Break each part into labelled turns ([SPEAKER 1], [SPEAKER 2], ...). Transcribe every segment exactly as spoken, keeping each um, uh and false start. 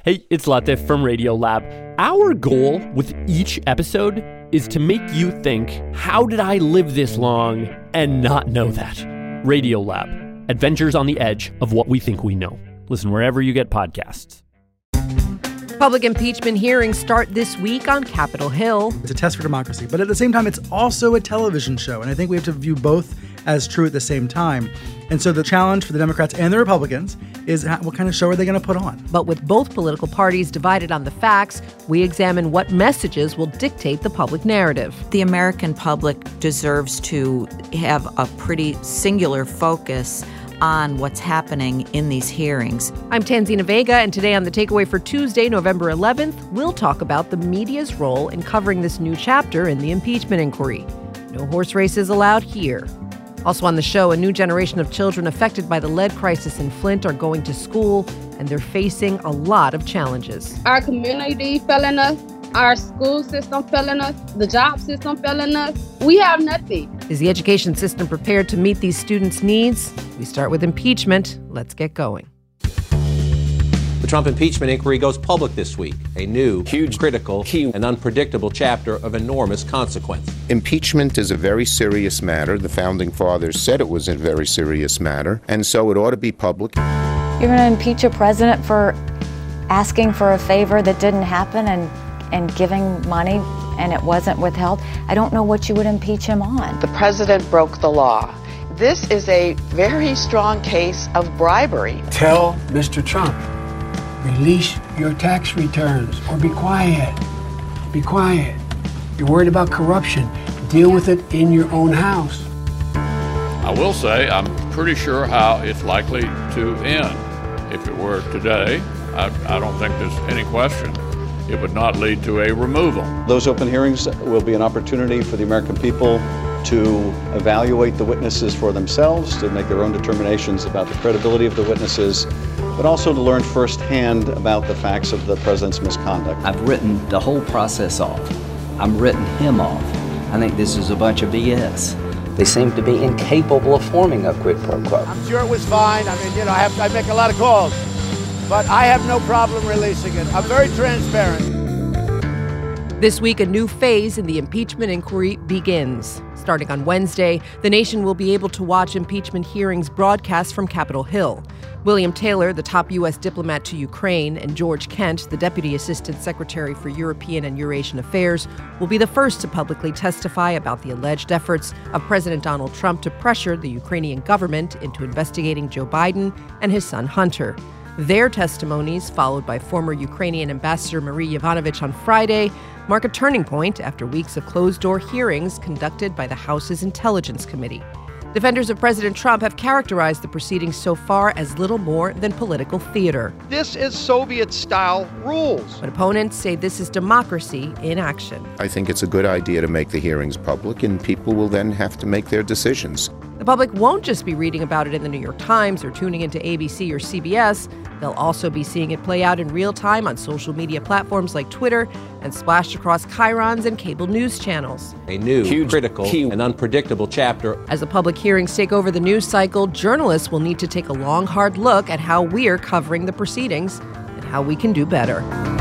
[SPEAKER 1] Hey, it's Latif from Radiolab. Our goal with each episode is to make you think, how did I live this long and not know that? Radiolab, adventures on the edge of what we think we know. Listen wherever you get podcasts.
[SPEAKER 2] Public impeachment hearings start this week on Capitol Hill.
[SPEAKER 3] It's a test for democracy, but at the same time, it's also a television show. And I think we have to view both as true at the same time. And so the challenge for the Democrats and the Republicans is how, what kind of show are they going to put on?
[SPEAKER 2] But with both political parties divided on the facts, we examine what messages will dictate the public narrative.
[SPEAKER 4] The American public deserves to have a pretty singular focus on what's happening in these hearings.
[SPEAKER 2] I'm Tanzina Vega, and today on The Takeaway for Tuesday, November eleventh, we'll talk about the media's role in covering this new chapter in the impeachment inquiry. No horse races allowed here. Also on the show, a new generation of children affected by the lead crisis in Flint are going to school, and they're facing a lot of challenges.
[SPEAKER 5] Our community failing us, our school system failing us, the job system failing us. We have nothing.
[SPEAKER 2] Is the education system prepared to meet these students' needs? We start with impeachment. Let's get going.
[SPEAKER 6] The Trump impeachment inquiry goes public this week, a new, huge, critical, key, and unpredictable chapter of enormous consequence.
[SPEAKER 7] Impeachment is a very serious matter. The Founding Fathers said it was a very serious matter, and so it ought to be public.
[SPEAKER 8] You're going to impeach a president for asking for a favor that didn't happen and, and giving money and it wasn't withheld? I don't know what you would impeach him on.
[SPEAKER 9] The president broke the law. This is a very strong case of bribery.
[SPEAKER 10] Tell Mister Trump, release your tax returns or be quiet. Be quiet. You're worried about corruption. Deal with it in your own house.
[SPEAKER 11] I will say I'm pretty sure how it's likely to end. If it were today, I, I don't think there's any question it would not lead to a removal.
[SPEAKER 12] Those open hearings will be an opportunity for the American people to evaluate the witnesses for themselves, to make their own determinations about the credibility of the witnesses, but also to learn firsthand about the facts of the president's misconduct.
[SPEAKER 13] I've written the whole process off. I've written him off. I think this is a bunch of B S. They seem to be incapable of forming a quid pro quo.
[SPEAKER 14] I'm sure it was fine. I mean, you know, I have I make a lot of calls, but I have no problem releasing it. I'm very transparent.
[SPEAKER 2] This week, a new phase in the impeachment inquiry begins. Starting on Wednesday, the nation will be able to watch impeachment hearings broadcast from Capitol Hill. William Taylor, the top U S diplomat to Ukraine, and George Kent, the Deputy Assistant Secretary for European and Eurasian Affairs, will be the first to publicly testify about the alleged efforts of President Donald Trump to pressure the Ukrainian government into investigating Joe Biden and his son Hunter. Their testimonies, followed by former Ukrainian Ambassador Marie Yovanovitch on Friday, mark a turning point after weeks of closed-door hearings conducted by the House's Intelligence Committee. Defenders of President Trump have characterized the proceedings so far as little more than political theater.
[SPEAKER 15] This is Soviet-style rules.
[SPEAKER 2] But opponents say this is democracy in action.
[SPEAKER 7] I think it's a good idea to make the hearings public, and people will then have to make their decisions.
[SPEAKER 2] The public won't just be reading about it in the New York Times or tuning into A B C or C B S. They'll also be seeing it play out in real time on social media platforms like Twitter and splashed across chyrons and cable news channels.
[SPEAKER 6] A new, huge, critical, key, and unpredictable chapter.
[SPEAKER 2] As the public hearings take over the news cycle, journalists will need to take a long, hard look at how we're covering the proceedings and how we can do better.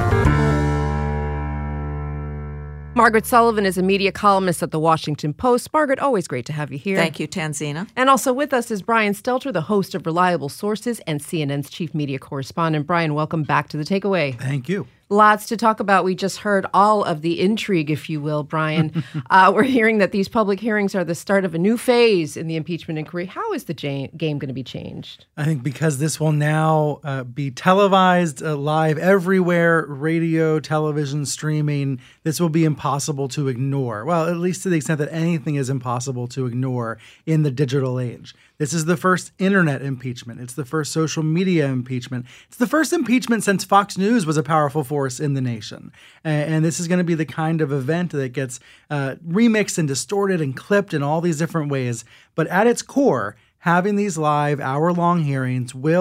[SPEAKER 2] Margaret Sullivan is a media columnist at The Washington Post. Margaret, always great to have you here.
[SPEAKER 4] Thank you, Tanzina.
[SPEAKER 2] And also with us is Brian Stelter, the host of Reliable Sources and C N N's chief media correspondent. Brian, welcome back to The Takeaway.
[SPEAKER 3] Thank you.
[SPEAKER 2] Lots to talk about. We just heard all of the intrigue, if you will, Brian. uh, we're hearing that these public hearings are the start of a new phase in the impeachment inquiry. How is the ja- game going to be changed?
[SPEAKER 3] I think because this will now uh, be televised uh, live everywhere, radio, television, streaming, this will be impossible to ignore. Well, at least to the extent that anything is impossible to ignore in the digital age. This is the first internet impeachment. It's the first social media impeachment. It's the first impeachment since Fox News was a powerful force in the nation. And, and this is going to be the kind of event that gets uh, remixed and distorted and clipped in all these different ways. But at its core, having these live hour-long hearings will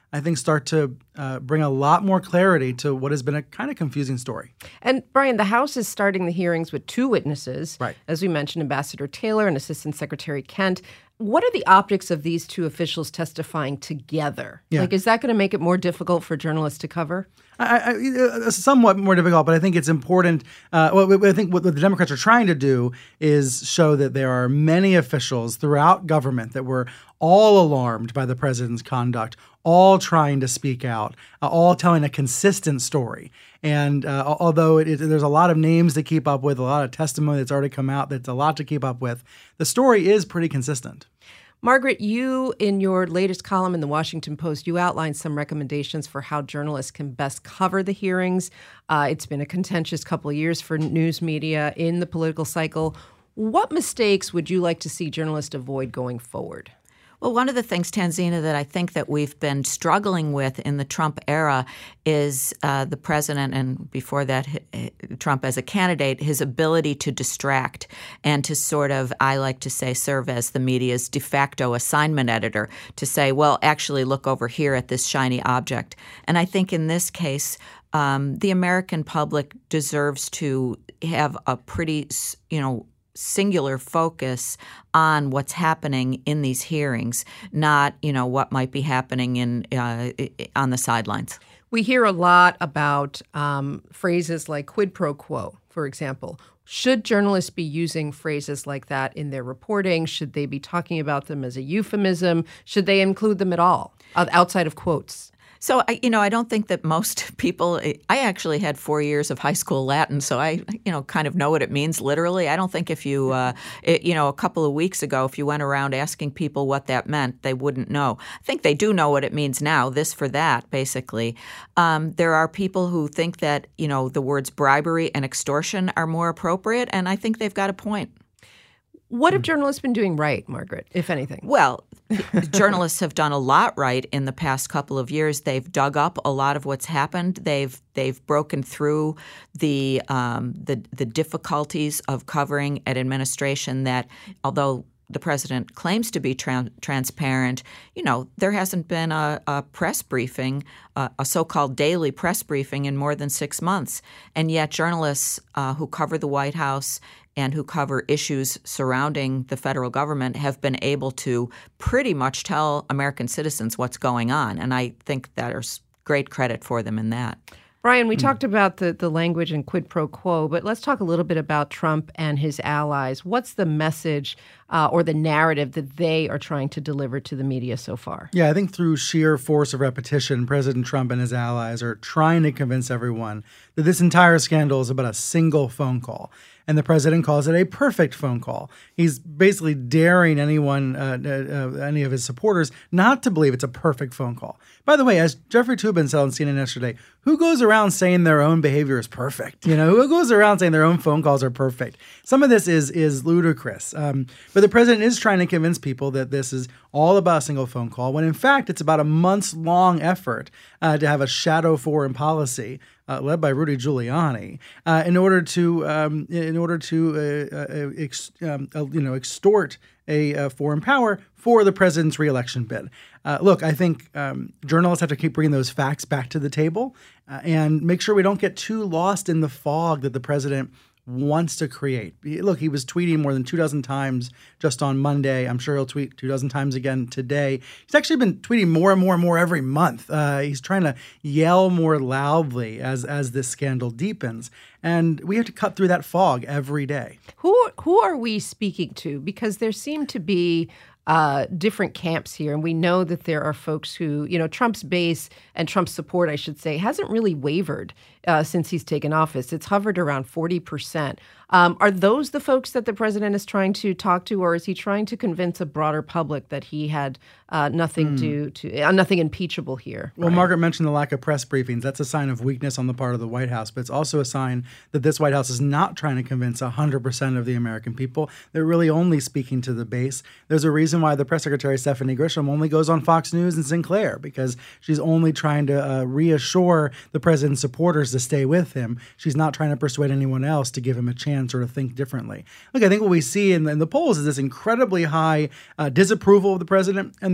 [SPEAKER 3] I think, start to uh, bring a lot more clarity to what has been a kind of confusing story.
[SPEAKER 2] And Brian, the House is starting the hearings with two witnesses.
[SPEAKER 3] Right.
[SPEAKER 2] As we mentioned, Ambassador Taylor and Assistant Secretary Kent. What are the optics of these two officials testifying together?
[SPEAKER 3] Yeah.
[SPEAKER 2] Like, is that going to make it more difficult for journalists to cover?
[SPEAKER 3] I, I, uh, somewhat more difficult, but I think it's important. Uh, well, I think what the Democrats are trying to do is show that there are many officials throughout government that were all alarmed by the president's conduct, all trying to speak out, uh, all telling a consistent story. And uh, although it, it, there's a lot of names to keep up with, a lot of testimony that's already come out, that's a lot to keep up with, the story is pretty consistent.
[SPEAKER 2] Margaret, you, in your latest column in the Washington Post, you outlined some recommendations for how journalists can best cover the hearings. Uh, it's been a contentious couple of years for news media in the political cycle. What mistakes would you like to see journalists avoid going forward?
[SPEAKER 4] Well, one of the things, Tanzina, that I think that we've been struggling with in the Trump era is uh, the president, and before that, Trump as a candidate, his ability to distract and to sort of, I like to say, serve as the media's de facto assignment editor to say, well, actually look over here at this shiny object. And I think in this case, um, the American public deserves to have a pretty, you know, singular focus on what's happening in these hearings, not, you know, what might be happening in uh, on the sidelines.
[SPEAKER 2] We hear a lot about um, phrases like quid pro quo, for example. Should journalists be using phrases like that in their reporting? Should they be talking about them as a euphemism? Should they include them at all, outside of quotes?
[SPEAKER 4] So, I, you know, I don't think that most people – I actually had four years of high school Latin, so I, you know, kind of know what it means literally. I don't think if you uh, – it, you know, a couple of weeks ago, if you went around asking people what that meant, they wouldn't know. I think they do know what it means now, this for that, basically. Um, there are people who think that, you know, the words bribery and extortion are more appropriate, and I think they've got a point.
[SPEAKER 2] What have journalists been doing right, Margaret, if anything?
[SPEAKER 4] Well, journalists have done a lot right in the past couple of years. They've dug up a lot of what's happened. They've they've broken through the um, the the difficulties of covering an administration that, although the president claims to be tra- transparent, you know, there hasn't been a, a press briefing, uh, a so-called daily press briefing in more than six months. And yet journalists uh, who cover the White House and who cover issues surrounding the federal government have been able to pretty much tell American citizens what's going on. And I think there's great credit for them in that.
[SPEAKER 2] Brian, we mm. talked about the, the language and quid pro quo, but let's talk a little bit about Trump and his allies. What's the message uh, or the narrative that they are trying to deliver to the media so far?
[SPEAKER 3] Yeah, I think through sheer force of repetition, President Trump and his allies are trying to convince everyone that this entire scandal is about a single phone call. And the president calls it a perfect phone call. He's basically daring anyone, uh, uh, any of his supporters, not to believe it's a perfect phone call. By the way, as Jeffrey Toobin said on C N N yesterday, who goes around saying their own behavior is perfect? You know, who goes around saying their own phone calls are perfect? Some of this is is ludicrous. Um, but the president is trying to convince people that this is all about a single phone call, when in fact it's about a months-long effort uh, to have a shadow foreign policy Uh, led by Rudy Giuliani, uh, in order to um, in order to uh, uh, ex, um, uh, you know extort a uh, foreign power for the president's reelection bid. Uh, look, I think um, journalists have to keep bringing those facts back to the table uh, and make sure we don't get too lost in the fog that the president wants to create. Look, he was tweeting more than two dozen times just on Monday. I'm sure he'll tweet two dozen times again today. He's actually been tweeting more and more and more every month. Uh, he's trying to yell more loudly as as this scandal deepens. And we have to cut through that fog every day.
[SPEAKER 2] Who who are we speaking to? Because there seem to be Uh, different camps here. And we know that there are folks who, you know, Trump's base and Trump's support, I should say, hasn't really wavered uh, since he's taken office. It's hovered around forty percent. Um, are those the folks that the president is trying to talk to, or is he trying to convince a broader public that he had uh, nothing
[SPEAKER 3] Mm.
[SPEAKER 2] to, to uh, nothing impeachable here?
[SPEAKER 3] Well,
[SPEAKER 2] Right?
[SPEAKER 3] Margaret mentioned the lack of press briefings. That's a sign of weakness on the part of the White House, but it's also a sign that this White House is not trying to convince one hundred percent of the American people. They're really only speaking to the base. There's a reason why the press secretary, Stephanie Grisham, only goes on Fox News and Sinclair, because she's only trying to uh, reassure the president's supporters to stay with him. She's not trying to persuade anyone else to give him a chance or to think differently. Look, I think what we see in the, in the polls is this incredibly high uh, disapproval of the president, and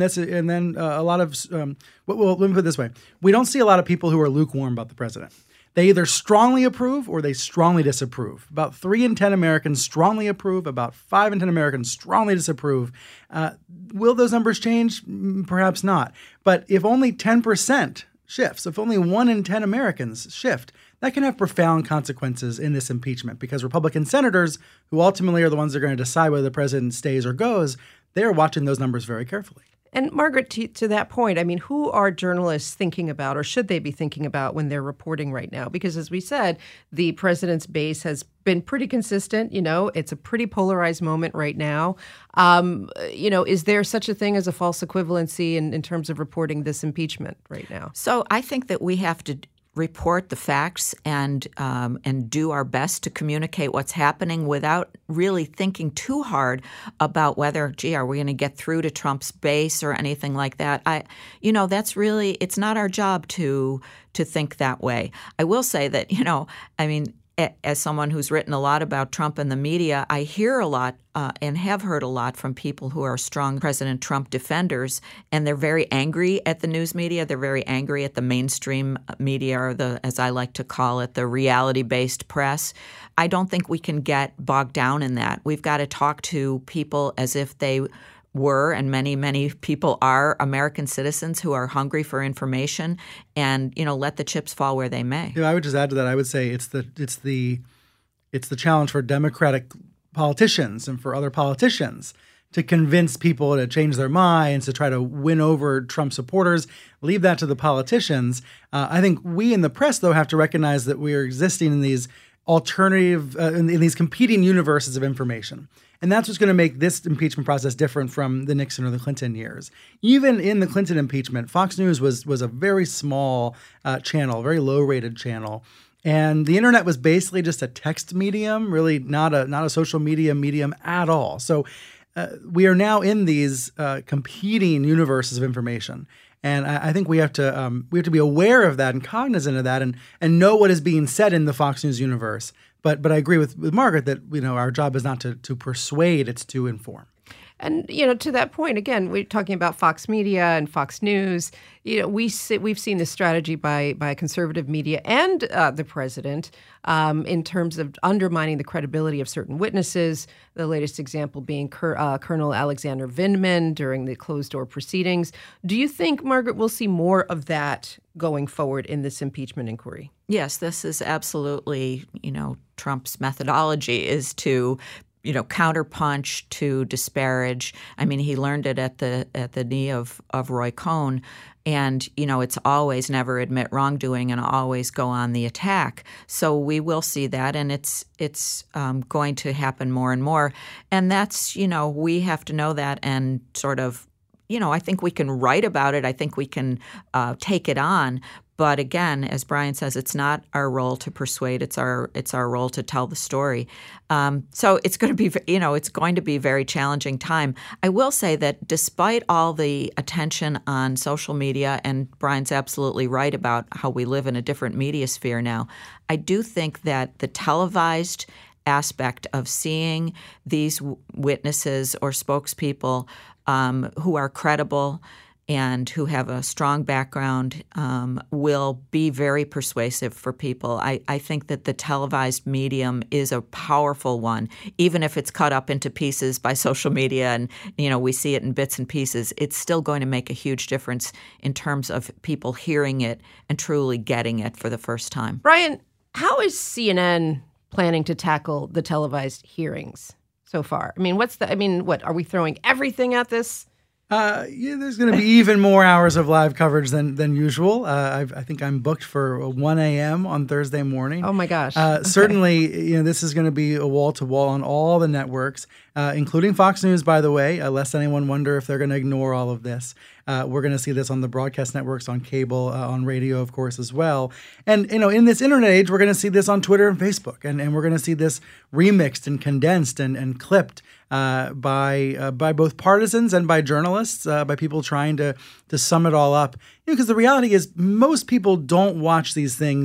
[SPEAKER 3] this, and then uh, a lot of, um, well, let me put it this way. We don't see a lot of people who are lukewarm about the president. They either strongly approve or they strongly disapprove. About three in ten Americans strongly approve. About five in ten Americans strongly disapprove. Uh, will those numbers change? Perhaps not. But if only ten percent shifts, if only one in ten Americans shift, that can have profound consequences in this impeachment, because Republican senators, who ultimately are the ones that are going to decide whether the president stays or goes, they are watching those numbers very carefully.
[SPEAKER 2] And Margaret, to, to that point, I mean, who are journalists thinking about, or should they be thinking about, when they're reporting right now? Because as we said, the president's base has been pretty consistent. You know, it's a pretty polarized moment right now. Um, you know, is there such a thing as a false equivalency in, in terms of reporting this impeachment right now?
[SPEAKER 4] So I think that we have to report the facts and um, and do our best to communicate what's happening without really thinking too hard about whether, gee, are we going to get through to Trump's base or anything like that. I, you know, that's really, it's not our job to to think that way. I will say that, you know, I mean, as someone who's written a lot about Trump in the media, I hear a lot uh, and have heard a lot from people who are strong President Trump defenders, and they're very angry at the news media. They're very angry at the mainstream media, or the, as I like to call it, the reality-based press. I don't think we can get bogged down in that. We've got to talk to people as if they were, and many, many people are, American citizens who are hungry for information, and, you know, let the chips fall where they may.
[SPEAKER 3] Yeah, I would just add to that. I would say it's the it's the it's the challenge for Democratic politicians and for other politicians to convince people to change their minds, to try to win over Trump supporters. Leave that to the politicians. Uh, I think we in the press, though, have to recognize that we are existing in these alternative, uh, in, in these competing universes of information. And that's what's going to make this impeachment process different from the Nixon or the Clinton years. Even in the Clinton impeachment, Fox News was was a very small uh, channel, a very low-rated channel. And the internet was basically just a text medium, really not a not a social media medium at all. So uh, we are now in these uh, competing universes of information. And I, I think we have to um, we have to be aware of that and cognizant of that, and and know what is being said in the Fox News universe. But but I agree with, with Margaret that, you know, our job is not to to persuade, it's to inform.
[SPEAKER 2] And, you know, to that point, again, we're talking about Fox Media and Fox News. You know, we see, we've seen this strategy by by conservative media and uh, the president um, in terms of undermining the credibility of certain witnesses. The latest example being Cur- uh, Colonel Alexander Vindman during the closed-door proceedings. Do you think, Margaret, we'll see more of that going forward in this impeachment inquiry?
[SPEAKER 4] Yes, this is absolutely, you know, Trump's methodology is to, you know, counterpunch, to disparage. I mean, he learned it at the at the knee of, of Roy Cohn. And, you know, it's always never admit wrongdoing and always go on the attack. So we will see that, and it's it's um, going to happen more and more. And that's, you know, we have to know that and sort of, you know, I think we can write about it. I think we can uh, take it on. But again, as Brian says, it's not our role to persuade. It's our it's our role to tell the story. Um, so it's going to be, you know, it's going to be a very challenging time. I will say that despite all the attention on social media, and Brian's absolutely right about how we live in a different media sphere now, I do think that the televised aspect of seeing these w- witnesses or spokespeople um, who are credible and who have a strong background um, will be very persuasive for people. I, I think that the televised medium is a powerful one, even if it's cut up into pieces by social media and, you know, we see it in bits and pieces. It's still going to make a huge difference in terms of people hearing it and truly getting it for the first time.
[SPEAKER 2] Brian, how is C N N planning to tackle the televised hearings so far? I mean, what's the, I mean, what, are we throwing everything at this?
[SPEAKER 3] Uh, yeah, there's going to be even more hours of live coverage than than usual. Uh, I've, I think I'm booked for one a.m. on Thursday morning.
[SPEAKER 2] Oh, my gosh.
[SPEAKER 3] Uh,
[SPEAKER 2] okay.
[SPEAKER 3] Certainly, you know, this is going to be a wall-to-wall on all the networks, uh, including Fox News, by the way, uh, lest anyone wonder if they're going to ignore all of this. Uh, we're going to see this on the broadcast networks, on cable, uh, on radio, of course, as well. And, you know, in this internet age, we're going to see this on Twitter and Facebook, and, and we're going to see this remixed and condensed and, and clipped Uh, by uh, by both partisans and by journalists, uh, by people trying to to sum it all up. You know, because the reality is most people don't watch these things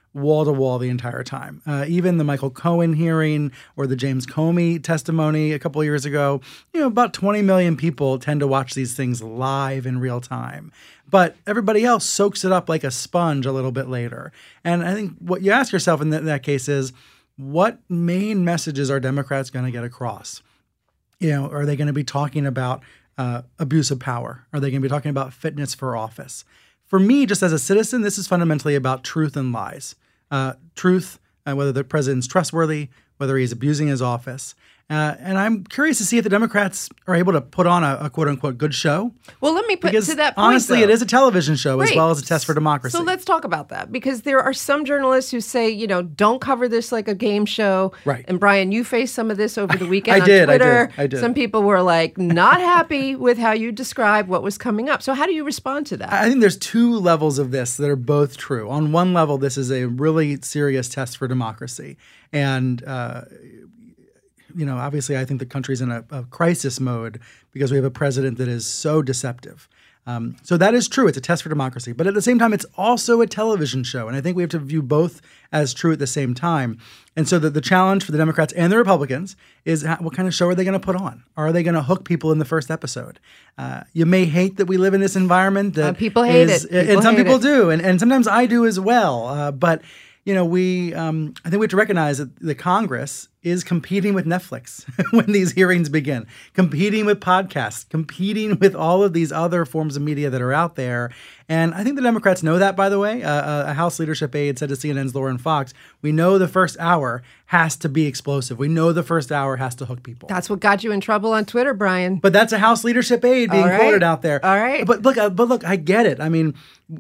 [SPEAKER 3] wall to wall the entire time. Uh, even the Michael Cohen hearing or the James Comey testimony a couple of years ago, you know, about twenty million people tend to watch these things live in real time. But everybody else soaks it up like a sponge a little bit later. And I think what you ask yourself in, th- in that case is, what main messages are Democrats going to get across? You know, are they going to be talking about uh, abuse of power? Are they going to be talking about fitness for office? For me, just as a citizen, this is fundamentally about truth and lies. Uh, truth, uh, whether the president's trustworthy, whether he's abusing his office. Uh, and I'm curious to see if the Democrats are able to put on a, a quote-unquote good show.
[SPEAKER 2] Well, let me put
[SPEAKER 3] because
[SPEAKER 2] to that point,
[SPEAKER 3] honestly,
[SPEAKER 2] though.
[SPEAKER 3] it is a television show
[SPEAKER 2] right.
[SPEAKER 3] as well as a test for democracy.
[SPEAKER 2] So let's talk about that, because there are some journalists who say, you know, don't cover this like a game show.
[SPEAKER 3] Right.
[SPEAKER 2] And Brian, you faced some of this over the weekend
[SPEAKER 3] I
[SPEAKER 2] on
[SPEAKER 3] did,
[SPEAKER 2] Twitter.
[SPEAKER 3] I did, I did.
[SPEAKER 2] Some people were like not happy with how you described what was coming up. So how do you respond to that?
[SPEAKER 3] I think there's two levels of this that are both true. On one level, this is a really serious test for democracy. And, uh, you know, obviously I think the country's in a, a crisis mode because we have a president that is so deceptive. Um, so that is true. It's a test for democracy. But at the same time, it's also a television show. And I think we have to view both as true at the same time. And so the, the challenge for the Democrats and the Republicans is how, what kind of show are they going to put on? Are they going to hook people in the first episode? Uh, you may hate that we live in this environment. That
[SPEAKER 2] uh, people hate
[SPEAKER 3] is,
[SPEAKER 2] it. People
[SPEAKER 3] and some
[SPEAKER 2] hate
[SPEAKER 3] people
[SPEAKER 2] it.
[SPEAKER 3] do. And, and sometimes I do as well. Uh, but You know, we um, I think we have to recognize that the Congress is competing with Netflix when these hearings begin, competing with podcasts, competing with all of these other forms of media that are out there. And I think the Democrats know that, by the way. Uh, a House leadership aide said to C N N's Lauren Fox, we know the first hour has to be explosive. We know the first hour has to hook people.
[SPEAKER 2] That's what got you in trouble on Twitter, Brian.
[SPEAKER 3] But that's a House leadership aide being
[SPEAKER 2] All right.
[SPEAKER 3] quoted out there.
[SPEAKER 2] All right.
[SPEAKER 3] But look, uh, but look, I get it. I mean,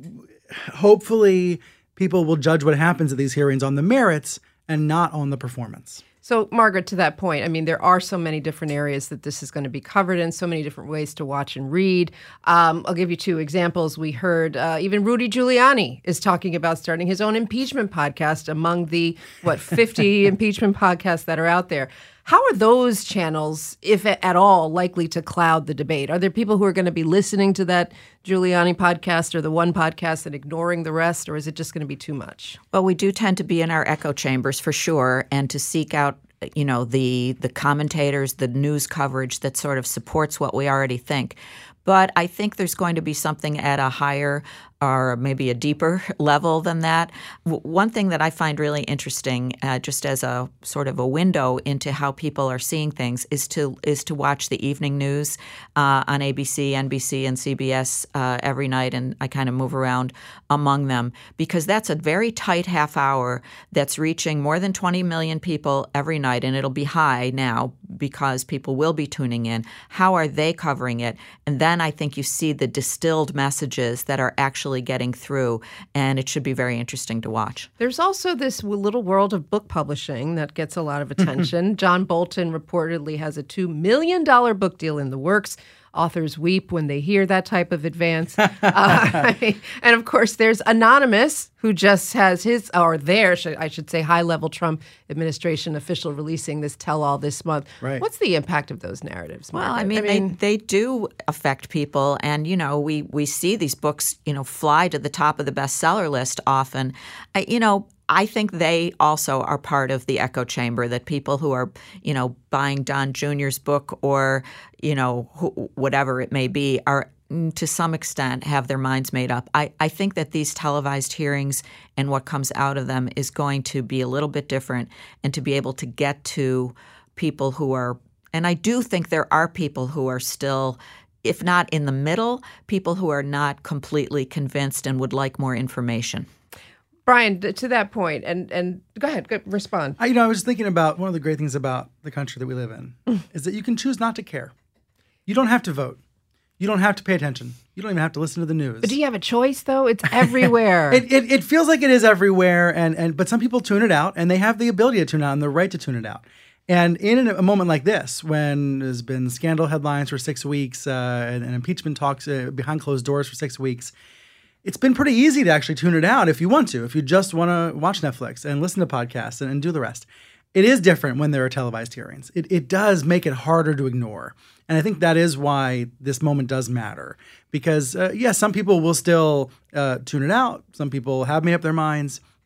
[SPEAKER 3] hopefully people will judge what happens at these hearings on the merits and not on the performance.
[SPEAKER 2] So, Margaret, to that point, I mean, there are so many different areas that this is going to be covered in, so many different ways to watch and read. Um, I'll give you two examples. We heard uh, even Rudy Giuliani is talking about starting his own impeachment podcast among the, what, fifty impeachment podcasts that are out there. How are those channels, if at all, likely to cloud the debate? Are there people who are going to be listening to that Giuliani podcast or the one podcast and ignoring the rest, or is it just going to be too much?
[SPEAKER 4] Well, we do tend to be in our echo chambers for sure, and to seek out, you know, the the commentators, the news coverage that sort of supports what we already think. But I think there's going to be something at a higher or maybe a deeper level than that. W- one thing that I find really interesting, uh, just as a sort of a window into how people are seeing things, is to is to watch the evening news uh, on A B C, N B C, and C B S uh, every night, and I kind of move around among them because that's a very tight half hour that's reaching more than twenty million people every night, and it'll be high now because people will be tuning in. How are they covering it? And then I think you see the distilled messages that are actually getting through, and it should be very interesting to watch.
[SPEAKER 2] There's also this little world of book publishing that gets a lot of attention. John Bolton reportedly has a two million dollars book deal in the works. Authors weep when they hear that type of advance. uh, and of course, there's Anonymous, who just has his, or their, I should say, high-level Trump administration official releasing this tell-all this month.
[SPEAKER 3] Right.
[SPEAKER 2] What's the impact of those narratives, Margaret?
[SPEAKER 4] Well, I mean, I mean they, they do affect people. And, you know, we, we see these books, you know, fly to the top of the bestseller list often. I, you know, I think they also are part of the echo chamber, that people who are, you know, buying Don Junior's book or, you know, wh- whatever it may be are to some extent have their minds made up. I, I think that these televised hearings and what comes out of them is going to be a little bit different, and to be able to get to people who are – and I do think there are people who are still – if not in the middle, people who are not completely convinced and would like more information.
[SPEAKER 2] Brian, to that point, and, and go ahead, go, respond.
[SPEAKER 3] I, you know, I was thinking about one of the great things about the country that we live in is that you can choose not to care. You don't have to vote. You don't have to pay attention. You don't even have to listen to the news.
[SPEAKER 2] But do you have a choice, though? It's everywhere.
[SPEAKER 3] it, it it feels like it is everywhere, and, and but some people tune it out, and they have the ability to tune it out and the right to tune it out. And in a moment like this, when there's been scandal headlines for six weeks uh, and, and impeachment talks uh, behind closed doors for six weeks, it's been pretty easy to actually tune it out if you want to, if you just want to watch Netflix and listen to podcasts and, and do the rest. It is different when there are televised hearings. It, it does make it harder to ignore. And I think that is why this moment does matter. Because, uh, yes, some people will still uh, tune it out. Some people have made up their minds.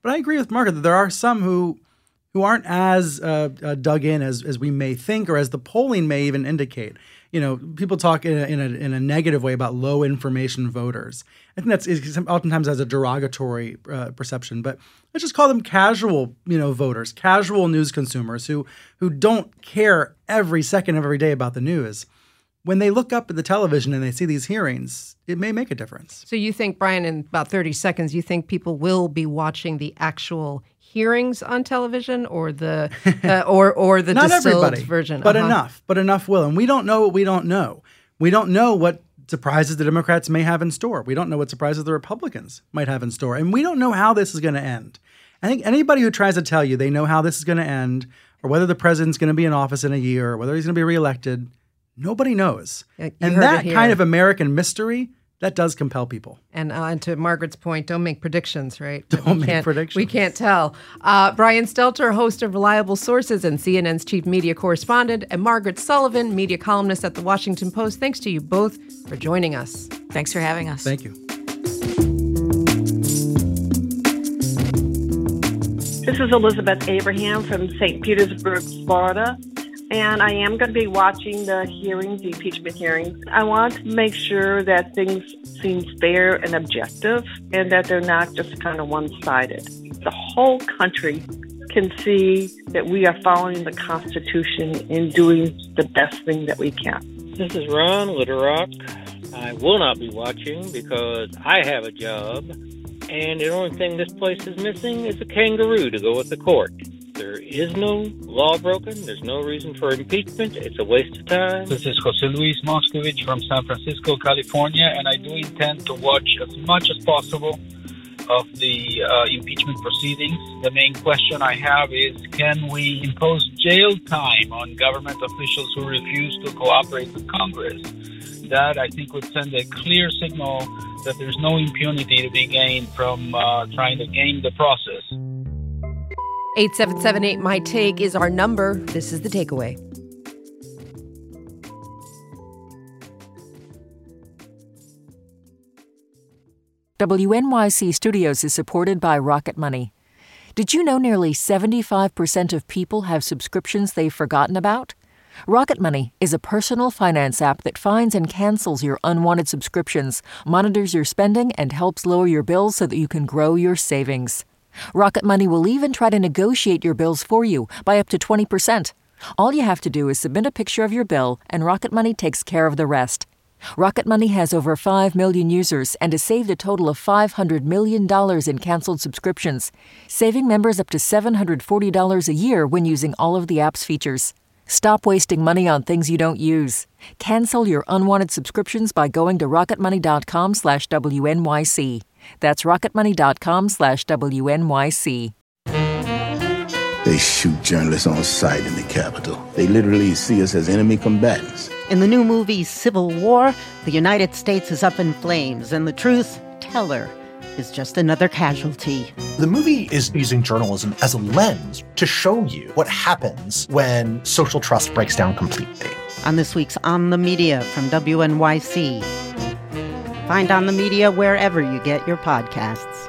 [SPEAKER 3] But I agree with Margaret that there are some who who aren't as uh, uh, dug in as, as we may think or as the polling may even indicate. You know, people talk in a, in a, in a negative way about low information voters. I think that's is oftentimes has a derogatory uh, perception, but let's just call them casual, you know, voters, casual news consumers who who don't care every second of every day about the news. When they look up at the television and they see these hearings, it may make a difference.
[SPEAKER 2] So you think, Brian, in about thirty seconds, you think people will be watching the actual hearings on television, or the uh, or or the
[SPEAKER 3] Not
[SPEAKER 2] distilled
[SPEAKER 3] everybody,
[SPEAKER 2] version?
[SPEAKER 3] but
[SPEAKER 2] uh-huh.
[SPEAKER 3] enough, but enough will. And we don't know what we don't know. We don't know what surprises the Democrats may have in store. We don't know what surprises the Republicans might have in store. And we don't know how this is going to end. I think anybody who tries to tell you they know how this is going to end, or whether the president's going to be in office in a year, or whether he's going to be reelected, nobody knows.
[SPEAKER 2] You
[SPEAKER 3] and
[SPEAKER 2] heard it
[SPEAKER 3] that
[SPEAKER 2] here.
[SPEAKER 3] kind of American mystery, that does compel people.
[SPEAKER 2] And, uh, and to Margaret's point, don't make predictions, right?
[SPEAKER 3] Don't
[SPEAKER 2] We
[SPEAKER 3] make
[SPEAKER 2] can't-
[SPEAKER 3] predictions.
[SPEAKER 2] We can't tell. Uh, Brian Stelter, host of Reliable Sources and C N N's chief media correspondent, and Margaret Sullivan, media columnist at The Washington Post. Thanks to you both for joining us.
[SPEAKER 4] Thanks for having us.
[SPEAKER 3] Thank you.
[SPEAKER 16] This is Elizabeth Abraham from Saint Petersburg, Florida. And I am going to be watching the hearings, the impeachment hearings. I want to make sure that things seem fair and objective and that they're not just kind of one-sided. The whole country can see that we are following the Constitution and doing the best thing that we can.
[SPEAKER 17] This is Ron Little Rock. I will not be watching because I have a job, and the only thing this place is missing is a kangaroo to go with the court. There is no law broken. There's no reason for impeachment. It's a waste of time.
[SPEAKER 18] This is Jose Luis Moscovich from San Francisco, California, and I do intend to watch as much as possible of the uh, impeachment proceedings. The main question I have is, can we impose jail time on government officials who refuse to cooperate with Congress? That, I think, would send a clear signal that there's no impunity to be gained from uh, trying to game the process.
[SPEAKER 2] eight seven seven eight, my take is our number. This is The Takeaway.
[SPEAKER 19] W N Y C Studios is supported by Rocket Money. Did you know nearly seventy-five percent of people have subscriptions they've forgotten about? Rocket Money is a personal finance app that finds and cancels your unwanted subscriptions, monitors your spending, and helps lower your bills so that you can grow your savings. Rocket Money will even try to negotiate your bills for you by up to twenty percent. All you have to do is submit a picture of your bill, and Rocket Money takes care of the rest. Rocket Money has over five million users and has saved a total of five hundred million dollars in canceled subscriptions, saving members up to seven hundred forty dollars a year when using all of the app's features. Stop wasting money on things you don't use. Cancel your unwanted subscriptions by going to rocketmoney.com slash WNYC. That's rocketmoney.com slash WNYC.
[SPEAKER 20] They shoot journalists on sight in the Capitol. They literally see us as enemy combatants.
[SPEAKER 21] In the new movie Civil War, the United States is up in flames, and the truth teller is just another casualty.
[SPEAKER 22] The movie is using journalism as a lens to show you what happens when social trust breaks down completely.
[SPEAKER 21] On this week's On the Media from W N Y C. Find On the Media wherever you get your podcasts.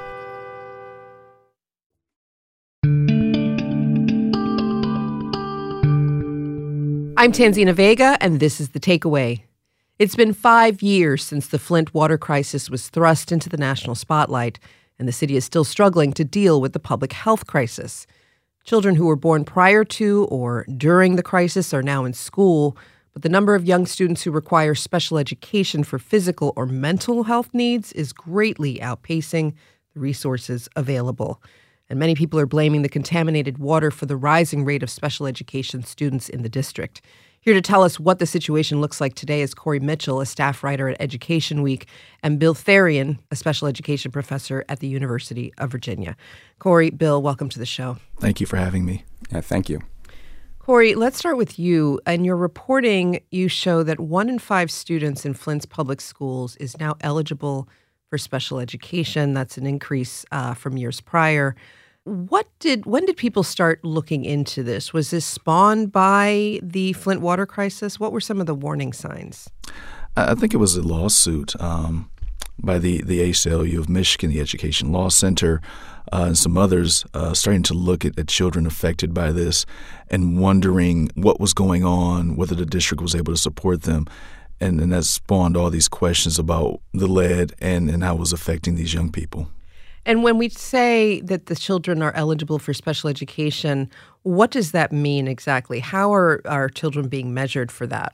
[SPEAKER 2] I'm Tanzina Vega, and this is The Takeaway. It's been five years since the Flint water crisis was thrust into the national spotlight, and the city is still struggling to deal with the public health crisis. Children who were born prior to or during the crisis are now in school, but the number of young students who require special education for physical or mental health needs is greatly outpacing the resources available. And many people are blaming the contaminated water for the rising rate of special education students in the district. Here to tell us what the situation looks like today is Corey Mitchell, a staff writer at Education Week, and Bill Therian, a special education professor at the University of Virginia. Corey, Bill, welcome to the show.
[SPEAKER 23] Thank you for having me.
[SPEAKER 24] Yeah, thank you.
[SPEAKER 2] Corey, let's start with you. In your reporting, you show that one in five students in Flint's public schools is now eligible for special education. That's an increase uh, from years prior. What did when did people start looking into this? Was this spawned by the Flint water crisis? What were some of the warning signs?
[SPEAKER 23] I think it was a lawsuit um,
[SPEAKER 1] by the, the A C L U of Michigan, the Education Law Center, uh, and some others, uh, starting to look at, at children affected by this and wondering what was going on, whether the district was able to support them. And, and that spawned all these questions about the lead and, and how it was affecting these young people.
[SPEAKER 2] And when we say that the children are eligible for special education, what does that mean exactly? How are our children being measured for that?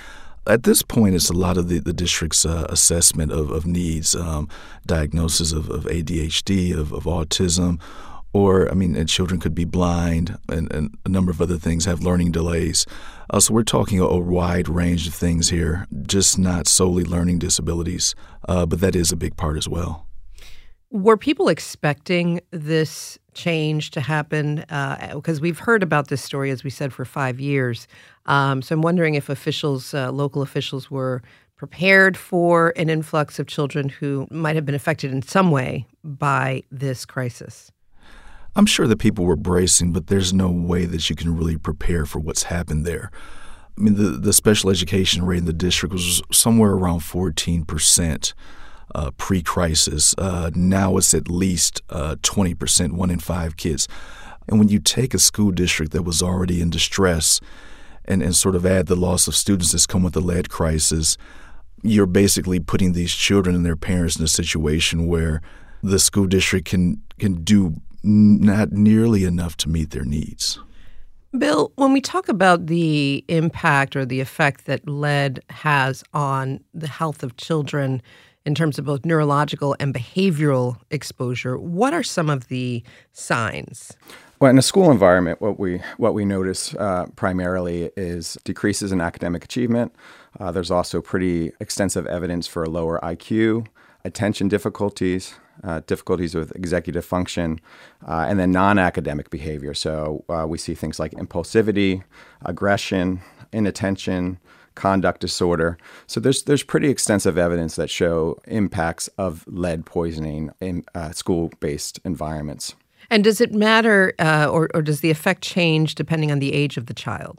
[SPEAKER 1] At this point, it's a lot of the, the district's uh, assessment of, of needs, um, diagnosis of, of A D H D, of, of autism, or, I mean, and children could be blind and, and a number of other things, have learning delays. Uh, so we're talking a, a wide range of things here, just not solely learning disabilities, uh, but that is a big part as well.
[SPEAKER 2] Were people expecting this change to happen? Uh, because we've heard about this story, as we said, for five years. Um, so I'm wondering if officials, uh, local officials, were prepared for an influx of children who might have been affected in some way by this crisis.
[SPEAKER 1] I'm sure that people were bracing, but there's no way that you can really prepare for what's happened there. I mean, the, the special education rate in the district was somewhere around fourteen percent. Uh, pre-crisis. Uh, now it's at least uh, twenty percent, one in five kids. And when you take a school district that was already in distress and, and sort of add the loss of students that's come with the lead crisis, you're basically putting these children and their parents in a situation where the school district can, can do not nearly enough to meet their needs.
[SPEAKER 2] Bill, when we talk about the impact or the effect that lead has on the health of children in terms of both neurological and behavioral exposure, what are some of the signs?
[SPEAKER 5] Well, in a school environment, what we what we notice uh, primarily is decreases in academic achievement. Uh, there's also pretty extensive evidence for a lower I Q, attention difficulties, uh, difficulties with executive function, uh, and then non-academic behavior. So uh, we see things like impulsivity, aggression, inattention, conduct disorder. So there's there's pretty extensive evidence that show impacts of lead poisoning in uh, school-based environments.
[SPEAKER 2] And does it matter, uh, or, or does the effect change depending on the age of the child?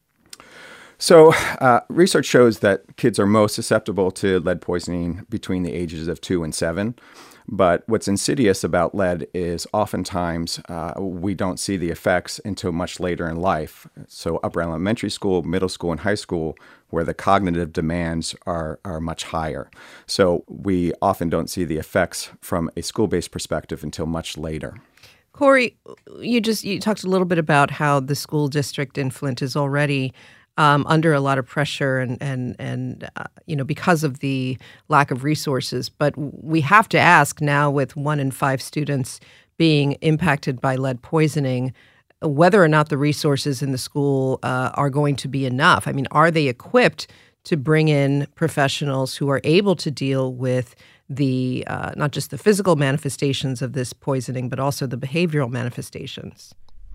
[SPEAKER 5] So uh, research shows that kids are most susceptible to lead poisoning between the ages of two and seven. But what's insidious about lead is oftentimes uh, we don't see the effects until much later in life. So upper elementary school, middle school, and high school, where the cognitive demands are, are much higher. So we often don't see the effects from a school-based perspective until much later.
[SPEAKER 2] Corey, you just you talked a little bit about how the school district in Flint is already Um, under a lot of pressure and, and, and uh, you know, because of the lack of resources. But we have to ask now, with one in five students being impacted by lead poisoning, whether or not the resources in the school uh, are going to be enough. I mean, are they equipped to bring in professionals who are able to deal with the uh, not just the physical manifestations of this poisoning, but also the behavioral manifestations?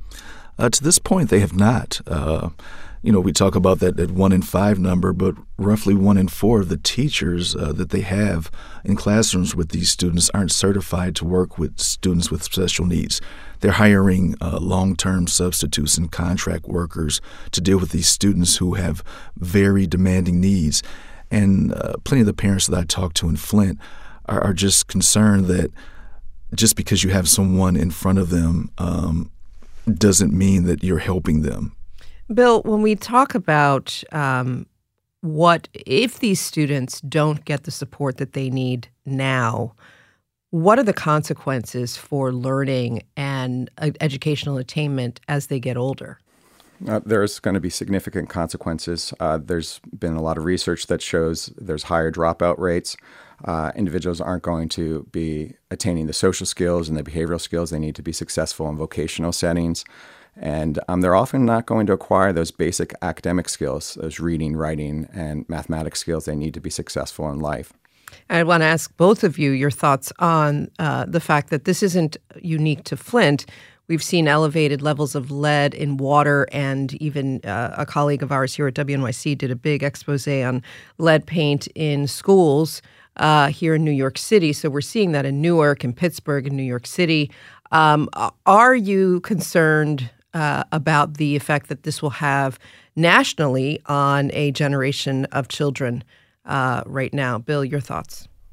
[SPEAKER 1] Uh, to this point, they have not. Uh, you know, we talk about that, that one in five number, but roughly one in four of the teachers uh, that they have in classrooms with these students aren't certified to work with students with special needs. They're hiring uh, long-term substitutes and contract workers to deal with these students who have very demanding needs. And uh, plenty of the parents that I talk to in Flint are, are just concerned that just because you have someone in front of them um, doesn't mean that you're helping them.
[SPEAKER 2] Bill, when we talk about um, what if these students don't get the support that they need now, what are the consequences for learning and uh, educational attainment as they get older?
[SPEAKER 5] Uh, there's going to be significant consequences. Uh, there's been a lot of research that shows there's higher dropout rates. Uh, individuals aren't going to be attaining the social skills and the behavioral skills they need to be successful in vocational settings. And um, they're often not going to acquire those basic academic skills, those reading, writing, and mathematics skills they need to be successful in life.
[SPEAKER 2] I want to ask both of you your thoughts on uh, the fact that this isn't unique to Flint. We've seen elevated levels of lead in water, and even uh, a colleague of ours here at W N Y C did a big expose on lead paint in schools uh, here in New York City. So we're seeing that in Newark and Pittsburgh and New York City. Um, are you concerned uh, about the effect that this will have nationally on a generation of children uh, right now? Bill, your thoughts?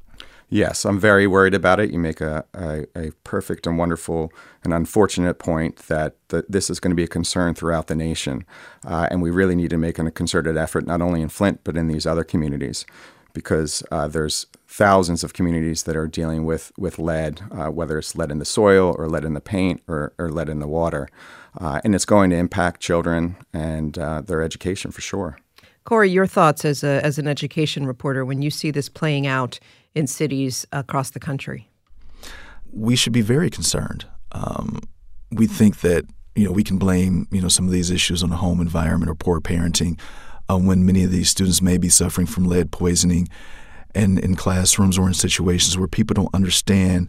[SPEAKER 5] Yes, I'm very worried about it. You make a, a, a perfect and wonderful and unfortunate point that the, this is going to be a concern throughout the nation. Uh, and we really need to make a concerted effort, not only in Flint, but in these other communities, because uh, there's thousands of communities that are dealing with, with lead, uh, whether it's lead in the soil or lead in the paint or, or lead in the water. Uh, and it's going to impact children and uh, their education for sure.
[SPEAKER 2] Corey, your thoughts as a, as an education reporter when you see this playing out in cities across the country?
[SPEAKER 1] We should be very concerned. Um, we think that, you know, we can blame, you know, some of these issues on the home environment or poor parenting uh, when many of these students may be suffering from lead poisoning and in classrooms or in situations where people don't understand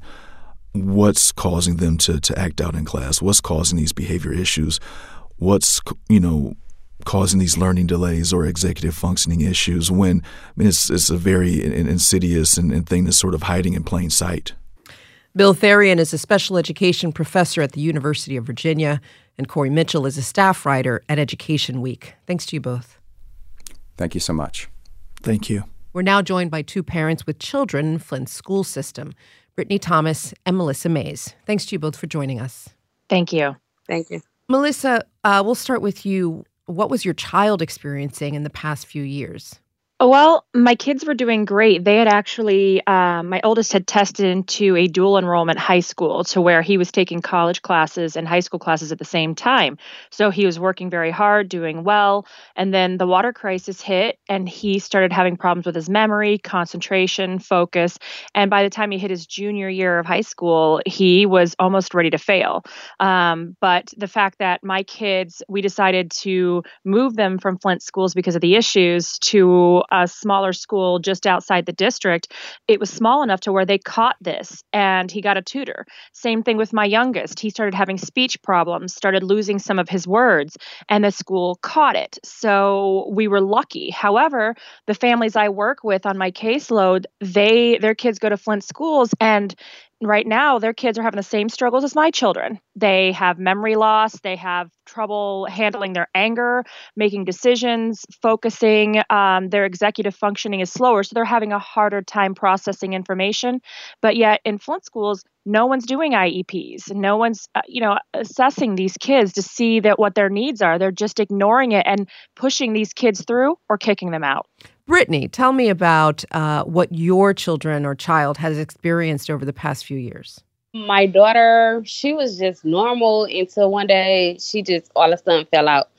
[SPEAKER 1] what's causing them to, to act out in class, what's causing these behavior issues, what's, you know, causing these learning delays or executive functioning issues when I mean, it's, it's a very insidious and, and thing that's sort of hiding in plain sight.
[SPEAKER 2] Bill Therien is a special education professor at the University of Virginia, and Corey Mitchell is a staff writer at Education Week. Thanks to you both.
[SPEAKER 5] Thank you so much.
[SPEAKER 1] Thank you.
[SPEAKER 2] We're now joined by two parents with children in Flint's school system, Brittany Thomas and Melissa Mays. Thanks to you both for joining us.
[SPEAKER 8] Thank you.
[SPEAKER 9] Thank you.
[SPEAKER 2] Melissa, uh, we'll start with you. What was your child experiencing in the past few years?
[SPEAKER 8] Well, my kids were doing great. They had actually, uh, my oldest had tested into a dual enrollment high school to where he was taking college classes and high school classes at the same time. So he was working very hard, doing well. And then the water crisis hit and he started having problems with his memory, concentration, focus. And by the time he hit his junior year of high school, he was almost ready to fail. Um, but the fact that my kids, we decided to move them from Flint schools because of the issues to a smaller school just outside the district, it was small enough to where they caught this and he got a tutor. Same thing with my youngest. He started having speech problems, started losing some of his words, and the school caught it. So we were lucky. However, the families I work with on my caseload, they their kids go to Flint schools, and right now, their kids are having the same struggles as my children. They have memory loss. They have trouble handling their anger, making decisions, focusing. Um, their executive functioning is slower, so they're having a harder time processing information. But yet in Flint schools, no one's doing I E Ps. No one's, uh, you know, assessing these kids to see that what their needs are. They're just ignoring it and pushing these kids through or kicking them out.
[SPEAKER 2] Brittany, tell me about uh, what your children or child has experienced over the past few years.
[SPEAKER 9] My daughter, she was just normal until one day she just all of a sudden fell out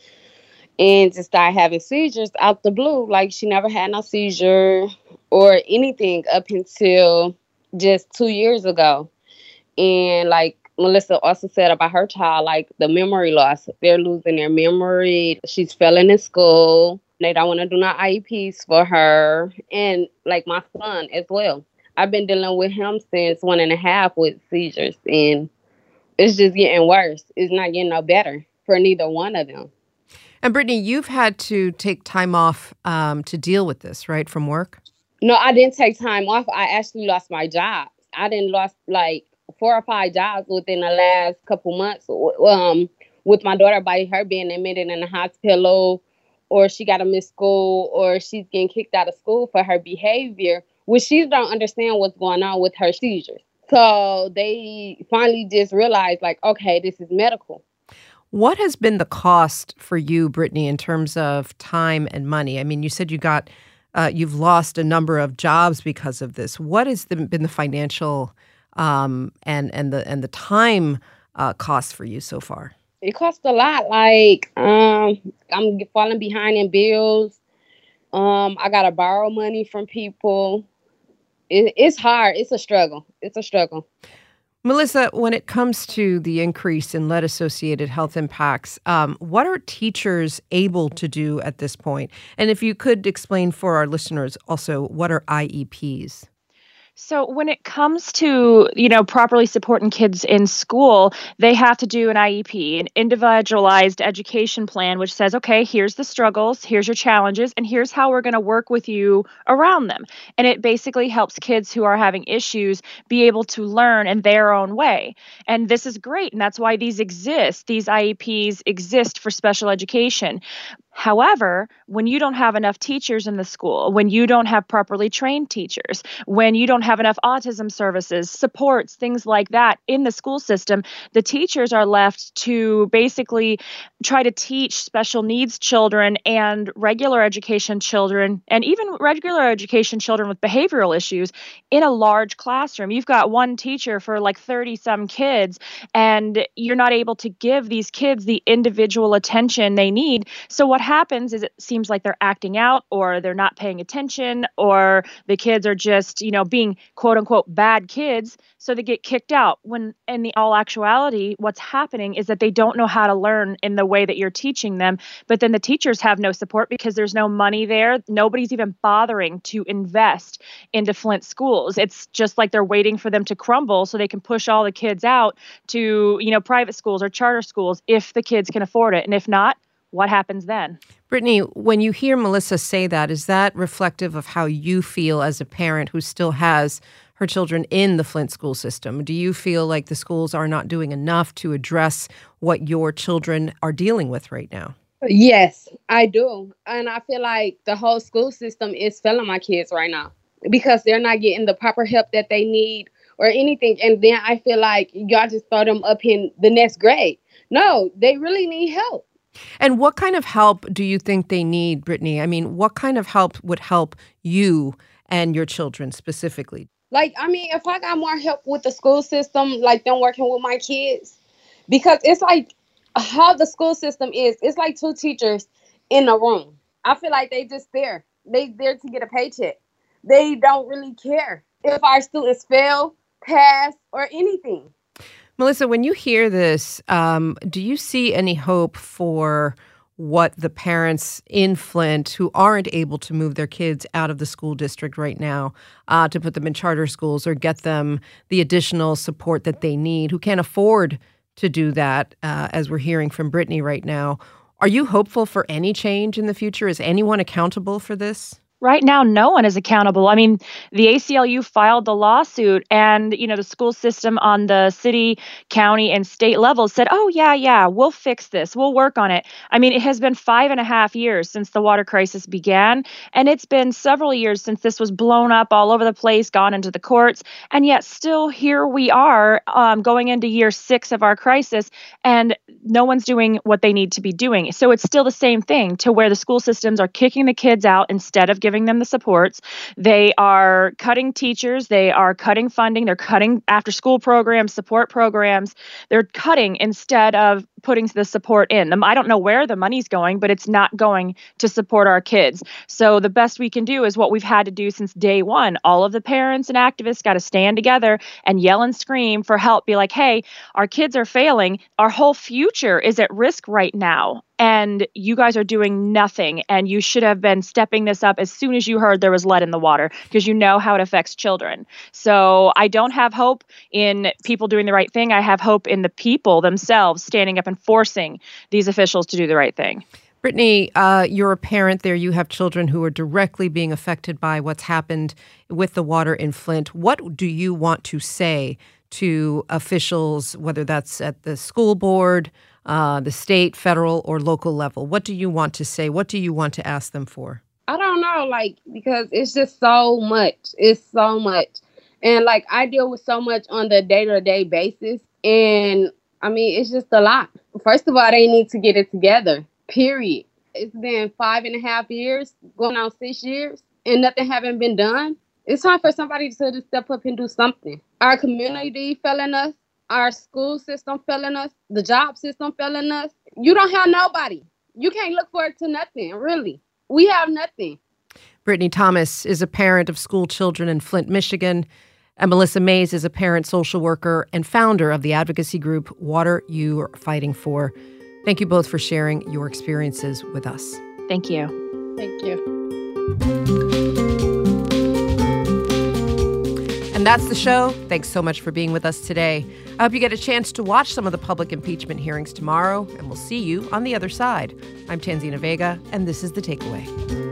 [SPEAKER 9] and just started having seizures out the blue. Like she never had no seizure or anything up until just two years ago. And like Melissa also said about her child, like the memory loss, they're losing their memory. She's failing in school. They don't want to do no I E Ps for her. And like my son as well. I've been dealing with him since one and a half with seizures. And it's just getting worse. It's not getting no better for neither one of them.
[SPEAKER 2] And Brittany, you've had to take time off um, to deal with this, right, from work?
[SPEAKER 9] No, I didn't take time off. I actually lost my job. I didn't lost like four or five jobs within the last couple months um, with my daughter by her being admitted in the hospital, or she got to miss school, or she's getting kicked out of school for her behavior, which she don't understand what's going on with her seizures. So they finally just realized, like, okay, this is medical.
[SPEAKER 2] What has been the cost for you, Brittany, in terms of time and money? I mean, you said you got, uh, you've lost a number of jobs because of this. What has the, been the financial um, and and the and the time uh, costs for you so far?
[SPEAKER 9] It costs a lot. Like, um, I'm falling behind in bills. Um, I gotta borrow money from people. It, it's hard. It's a struggle. It's a struggle.
[SPEAKER 2] Melissa, when it comes to the increase in lead-associated health impacts, um, what are teachers able to do at this point? And if you could explain for our listeners also, what are I E Ps?
[SPEAKER 8] So when it comes to, you know, properly supporting kids in school, they have to do an I E P, an individualized education plan, which says, okay, here's the struggles, here's your challenges, and here's how we're going to work with you around them. And it basically helps kids who are having issues be able to learn in their own way. And this is great. And that's why these exist. These I E Ps exist for special education. However, when you don't have enough teachers in the school, when you don't have properly trained teachers, when you don't have enough autism services, supports, things like that in the school system, the teachers are left to basically try to teach special needs children and regular education children, and even regular education children with behavioral issues in a large classroom. You've got one teacher for like thirty some kids, and you're not able to give these kids the individual attention they need. So what happens is it seems like they're acting out, or they're not paying attention, or the kids are just, you know, being quote unquote bad kids. So they get kicked out, when in the all actuality, what's happening is that they don't know how to learn in the way that you're teaching them. But then the teachers have no support because there's no money there. Nobody's even bothering to invest into Flint schools. It's just like they're waiting for them to crumble so they can push all the kids out to, you know, private schools or charter schools if the kids can afford it. And if not, what happens then?
[SPEAKER 2] Brittany, when you hear Melissa say that, is that reflective of how you feel as a parent who still has her children in the Flint school system? Do you feel like the schools are not doing enough to address what your children are dealing with right now?
[SPEAKER 9] Yes, I do. And I feel like the whole school system is failing my kids right now because they're not getting the proper help that they need or anything. And then I feel like y'all just throw them up in the next grade. No, they really need help.
[SPEAKER 2] And what kind of help do you think they need, Brittany? I mean, what kind of help would help you and your children specifically?
[SPEAKER 9] Like, I mean, if I got more help with the school system, like them working with my kids, because it's like how the school system is, it's like two teachers in a room. I feel like they just there. They there to get a paycheck. They don't really care if our students fail, pass, or anything.
[SPEAKER 2] Melissa, when you hear this, um, do you see any hope for what the parents in Flint who aren't able to move their kids out of the school district right now uh, to put them in charter schools or get them the additional support that they need, who can't afford to do that, uh, as we're hearing from Brittany right now? Are you hopeful for any change in the future? Is anyone accountable for this?
[SPEAKER 8] Right now, no one is accountable. I mean, the A C L U filed the lawsuit, and, you know, the school system on the city, county, and state level said, oh, yeah, yeah, we'll fix this. We'll work on it. I mean, it has been five and a half years since the water crisis began, and it's been several years since this was blown up all over the place, gone into the courts, and yet still here we are um, going into year six of our crisis, and no one's doing what they need to be doing. So it's still the same thing, to where the school systems are kicking the kids out instead of giving them the supports. They are cutting teachers. They are cutting funding. They're cutting after school programs, support programs. They're cutting instead of putting the support in them. I don't know where the money's going, but it's not going to support our kids. So the best we can do is what we've had to do since day one. All of the parents and activists got to stand together and yell and scream for help. Be like, hey, our kids are failing. Our whole future is at risk right now. And you guys are doing nothing. And you should have been stepping this up as soon as you heard there was lead in the water, because you know how it affects children. So I don't have hope in people doing the right thing. I have hope in the people themselves standing up and forcing these officials to do the right thing.
[SPEAKER 2] Brittany, uh, you're a parent there. You have children who are directly being affected by what's happened with the water in Flint. What do you want to say to officials, whether that's at the school board, uh, the state, federal, or local level? What do you want to say? What do you want to ask them for?
[SPEAKER 9] I don't know, like, because it's just so much. It's so much. And, like, I deal with so much on the day-to-day basis. And, I mean, it's just a lot. First of all, they need to get it together, period. It's been five and a half years, going on six years, and nothing haven't been done. It's time for somebody to just step up and do something. Our community failing us. Our school system failing us. The job system failing us. You don't have nobody. You can't look forward to nothing, really. We have nothing.
[SPEAKER 2] Brittany Thomas is a parent of school children in Flint, Michigan. And Melissa Mays is a parent social worker and founder of the advocacy group Water You're Fighting For. Thank you both for sharing your experiences with us.
[SPEAKER 8] Thank you.
[SPEAKER 9] Thank you.
[SPEAKER 2] And that's the show. Thanks so much for being with us today. I hope you get a chance to watch some of the public impeachment hearings tomorrow, and we'll see you on the other side. I'm Tanzina Vega, and this is The Takeaway.